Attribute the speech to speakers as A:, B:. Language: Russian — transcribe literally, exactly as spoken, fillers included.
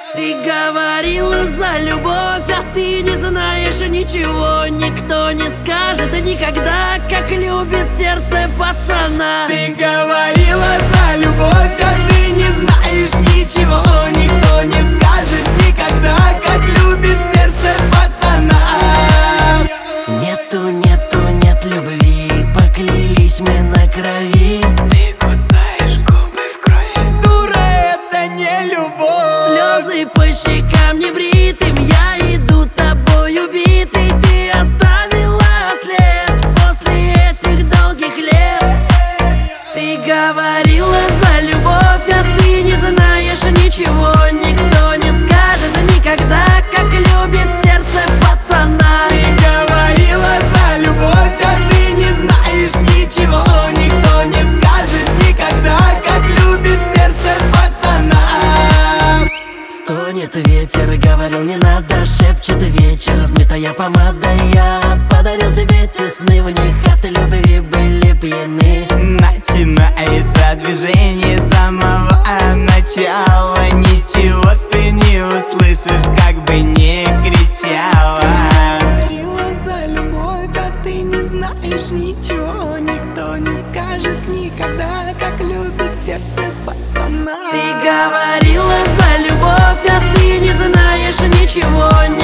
A: Ты говорила за любовь, а ты не знаешь ничего. Никто не скажет никогда, как любит сердце пацана.
B: Ты говорила за любовь, а ты не знаешь ничего. Никто не скажет никогда, как любит сердце пацана.
A: Нету, нету, нет любви, поклялись мы на крови.
B: Ты кусаешь губы в кровь. Дура, это не любовь.
A: Слезы по щекам небритым, я иду тобой убитый. Ты оставила след после этих долгих лет. Ты говорила за любовь, а ты не знаешь ничего. Никто не скажет никогда, как любит сердце пацана.
B: Ты говорила за любовь, а ты не знаешь ничего. Никто не скажет никогда, как любит сердце пацана.
A: Стонет ветер, говорил не надо, шепчет вечер, размытая помада. Я подарил тебе те сны, в них от любви были пьяны.
B: Начинается движение с самого начала. Ничего ты не услышишь, как бы не кричала. Говорила за любовь, а ты не знаешь ничего. Никто не скажет никогда, как любит сердце пацана.
A: Ты говорила за любовь, а ты не знаешь ничего.